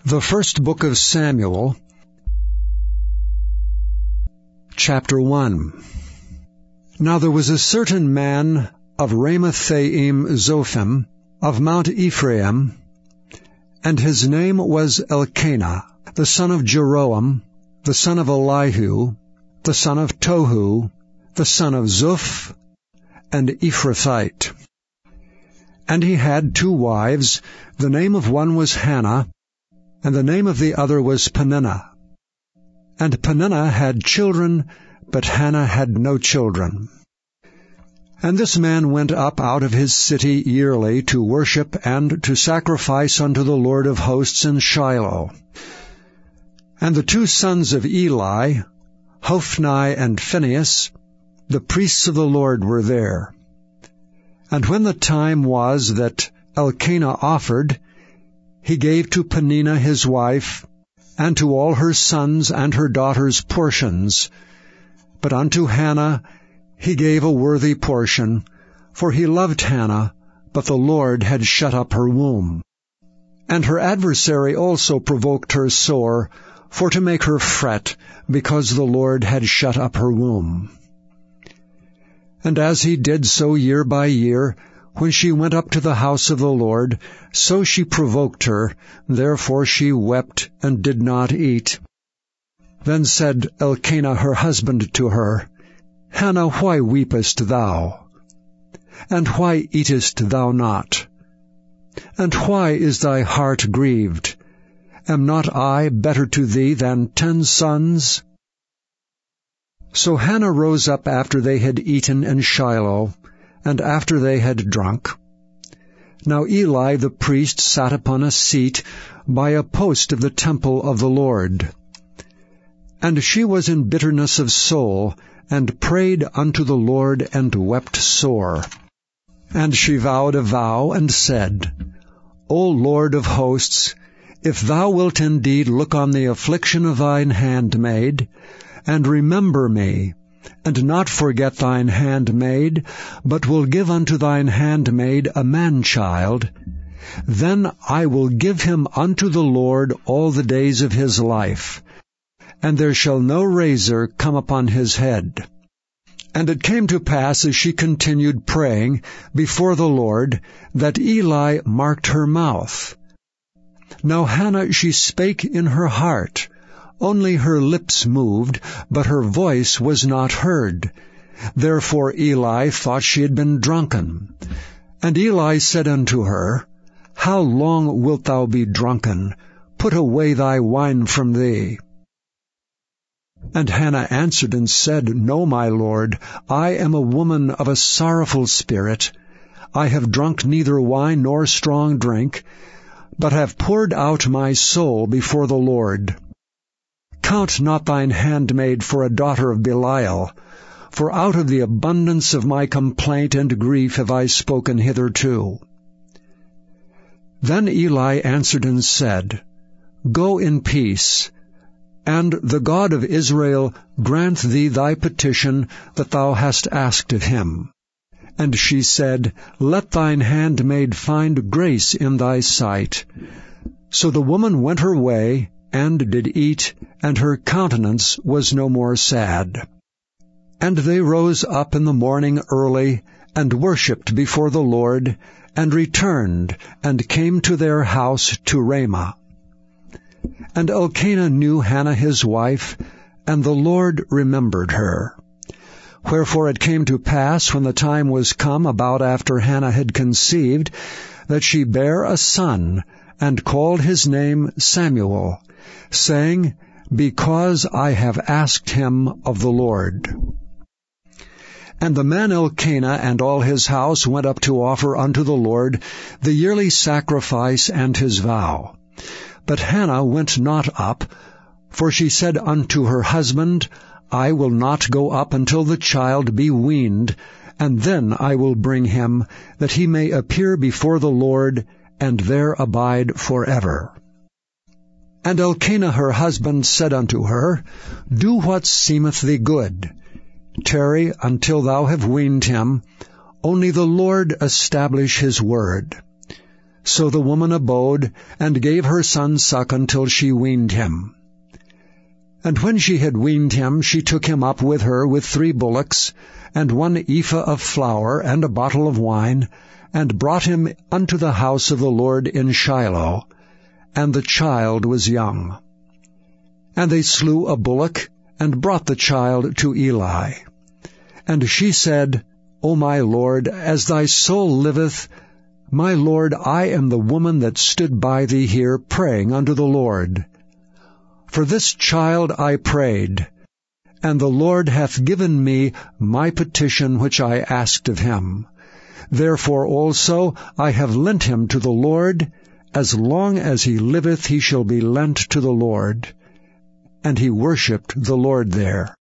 The First Book of Samuel, Chapter 1. Now there was a certain man of Ramathaim Zophim, of Mount Ephraim, and his name was Elkanah, the son of Jeroam, the son of Elihu, the son of Tohu, the son of Zuph, and Ephrathite. And he had 2 wives. The name of one was Hannah, and the name of the other was Peninnah. And Peninnah had children, but Hannah had no children. And this man went up out of his city yearly to worship and to sacrifice unto the Lord of hosts in Shiloh. And the 2 sons of Eli, Hophni and Phinehas, the priests of the Lord, were there. And when the time was that Elkanah offered, he gave to Peninnah his wife, and to all her sons and her daughters portions. But unto Hannah he gave a worthy portion, for he loved Hannah, but the Lord had shut up her womb. And her adversary also provoked her sore, for to make her fret, because the Lord had shut up her womb. And as he did so year by year, when she went up to the house of the Lord, so she provoked her, therefore she wept and did not eat. Then said Elkanah her husband to her, Hannah, why weepest thou? And why eatest thou not? And why is thy heart grieved? Am not I better to thee than 10 sons? So Hannah rose up after they had eaten in Shiloh, and after they had drunk. Now Eli the priest sat upon a seat by a post of the temple of the Lord. And she was in bitterness of soul, and prayed unto the Lord, and wept sore. And she vowed a vow, and said, O Lord of hosts, if thou wilt indeed look on the affliction of thine handmaid, and remember me, and not forget thine handmaid, but will give unto thine handmaid a man-child, then I will give him unto the Lord all the days of his life, and there shall no razor come upon his head. And it came to pass, as she continued praying before the Lord, that Eli marked her mouth. Now Hannah, she spake in her heart, only her lips moved, but her voice was not heard. Therefore Eli thought she had been drunken. And Eli said unto her, How long wilt thou be drunken? Put away thy wine from thee. And Hannah answered and said, No, my lord, I am a woman of a sorrowful spirit. I have drunk neither wine nor strong drink, but have poured out my soul before the Lord. Count not thine handmaid for a daughter of Belial, for out of the abundance of my complaint and grief have I spoken hitherto. Then Eli answered and said, Go in peace, and the God of Israel grant thee thy petition that thou hast asked of him. And she said, Let thine handmaid find grace in thy sight. So the woman went her way, and did eat, and her countenance was no more sad. And they rose up in the morning early, and worshipped before the Lord, and returned, and came to their house to Ramah. And Elkanah knew Hannah his wife, and the Lord remembered her. Wherefore it came to pass, when the time was come about after Hannah had conceived, that she bare a son, and called his name Samuel, saying, Because I have asked him of the Lord. And the man Elkanah and all his house went up to offer unto the Lord the yearly sacrifice and his vow. But Hannah went not up, for she said unto her husband, I will not go up until the child be weaned, and then I will bring him, that he may appear before the Lord, and there abide forever. And Elkanah her husband said unto her, Do what seemeth thee good. Tarry until thou have weaned him, only the Lord establish his word. So the woman abode, and gave her son suck until she weaned him. And when she had weaned him, she took him up with her with 3 bullocks, and 1 ephah of flour, and a bottle of wine, and brought him unto the house of the Lord in Shiloh, and the child was young. And they slew a bullock, and brought the child to Eli. And she said, O my Lord, as thy soul liveth, my Lord, I am the woman that stood by thee here praying unto the Lord. For this child I prayed, and the Lord hath given me my petition which I asked of him. Therefore also I have lent him to the Lord. As long as he liveth he shall be lent to the Lord. And he worshipped the Lord there.